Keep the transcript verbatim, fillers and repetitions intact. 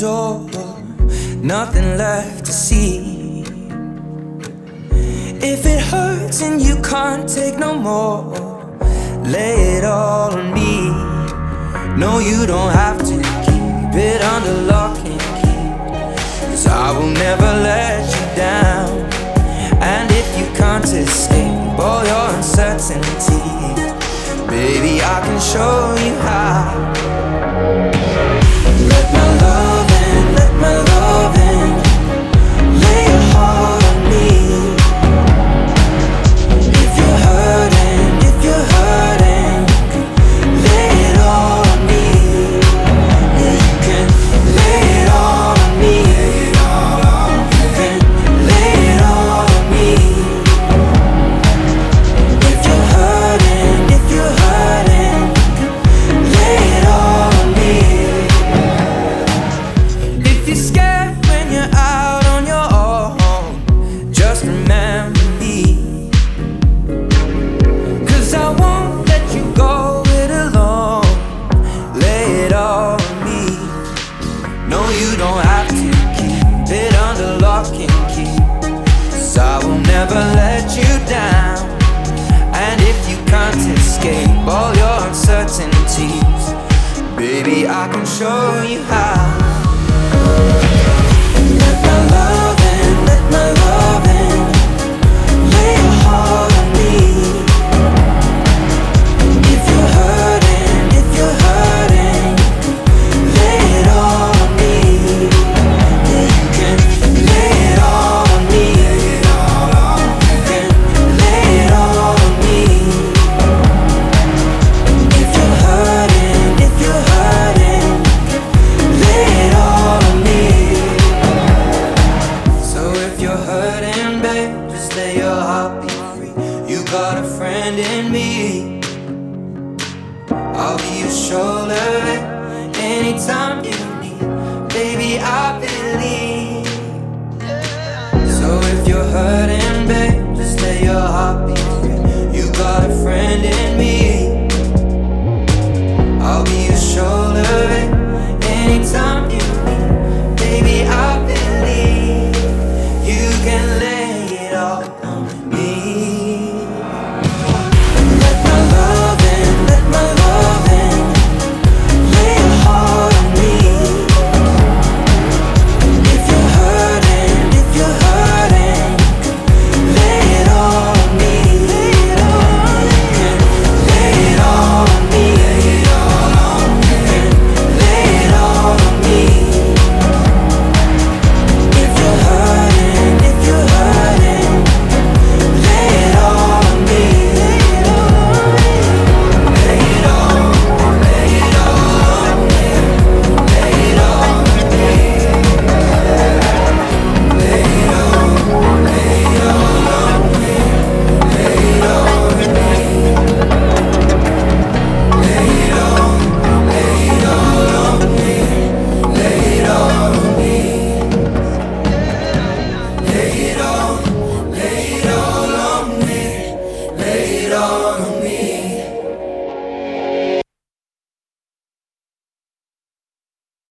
door, nothing left to see. If it hurts and you can't take no more, lay it all on me. No, you don't have to keep it under lock and key, 'cause I will never let you down. And if you can't escape all your uncertainties, baby, I can show you how. Let my love in, let my love in. Lay your heart on me. If you're hurting, if you're hurting, lay it all on me. Yeah, you can lay it all on me. You can lay it all on me. If you're hurting, if you're hurting, lay it all on me. If you're scared when you're out on your own, just remember me, 'cause I won't let you go it alone. Lay it all on me. No, you don't have to keep it under lock and key, 'cause I will never let you down. And if you can't escape all your uncertainties, baby, I can show you how. Let my love in, let my love in. Lay your heart on me. If you're hurting, if you're hurting, lay it all on me. Yeah, you can lay it all on me. You can lay it all on me. If you're hurting, if you're hurting, lay it all on me. So if you're hurting, babe, just let your heart be free. You got a friend in me. I'll be your shoulder